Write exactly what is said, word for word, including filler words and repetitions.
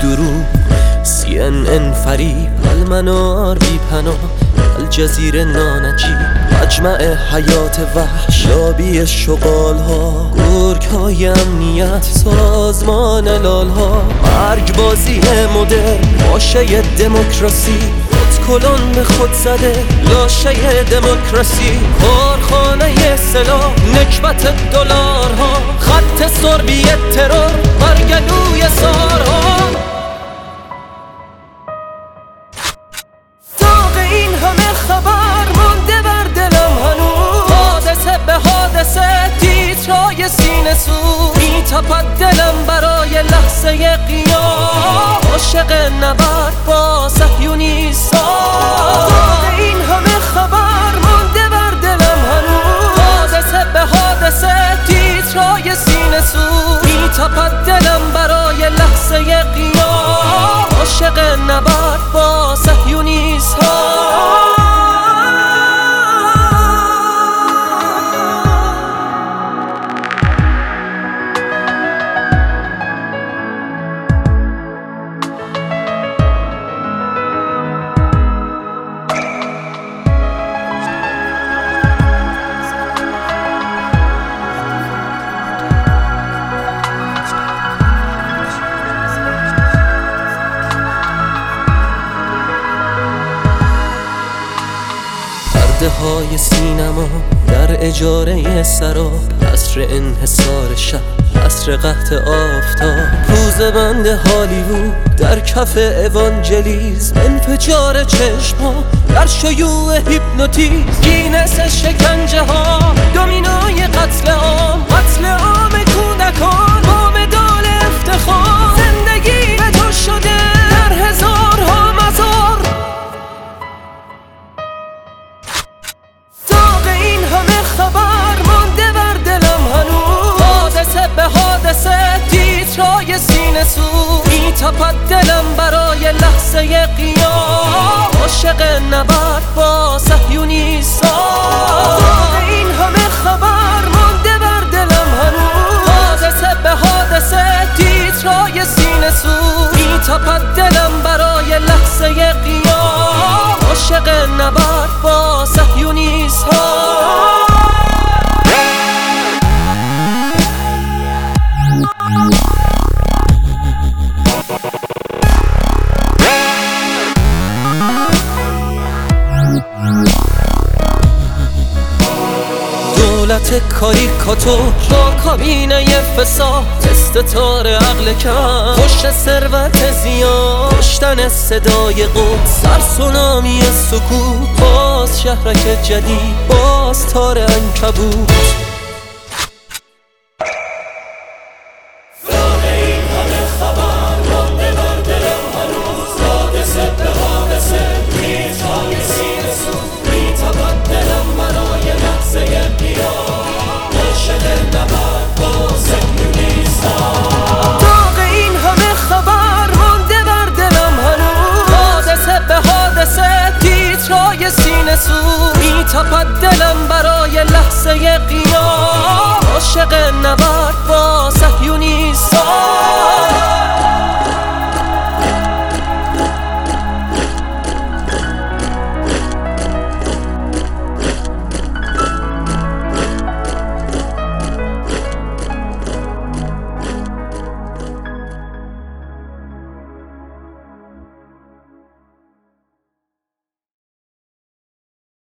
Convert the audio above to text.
دروغ، سی ان ان فریب، المنار بی پناه، الجزیره نانجیب، مجمع حیات وحش، لابی شغال ها، گرگ های امنیت، سازمان لال ها، مرگ بازی مدرن، باشه دموکراسی، کلون به خود زده لاشه دموکراسی، کارخانه سلاح، نکبت دلارها، خط سربی ترور، برگلوی سارها. داغ این همه خبر مانده بر دلم هنوز، حادثه به حادثه تیترای سینه سوز، میتپد دلم برای لحظه قیام، عاشق نبرد با صهیونیستان. داغ این همه خبر مانده بر دلم هنوز، حادثه به حادثه تیترای سینه سوز، میتپد دلم برای لحظه قیام، عاشق نبرد با صهیونیستان. پرده های سینما در اجاره سراب، عصر انحصار شب، عصر قحط آفتاب، روز بند هالیوود در کف اوانجلیزم، انفجار چشما در شیوع هیپنوتیزم، گینس شکنجه ها، دومینای قتل عام، قتل عام کودکان با مدال افتخار، زندگی به تو شده در هزارها مزار. خبر مانده بر دلم هنوز، حادثه به حادثه تیترای سینه سوز، میتپد دلم برای لحظه قیام، عاشق نبرد با صهیونیستان. داغ این همه خبر مانده بر دلم هنوز، حادثه به حادثه تیترای سینه سوز، میتپد دلم برای لحظه قیام، عاشق نبرد با صهیونیستان. دولت کاریکاتور با کابینه فساد، استتار عقل کم، پشت ثروت زیاد، کشتن صدای قدس، سر سونامی سکوت، باز شهرک جدید، باز تار عنکبوت. میتپد دلم برای لحظه قیام، عاشق نبرد با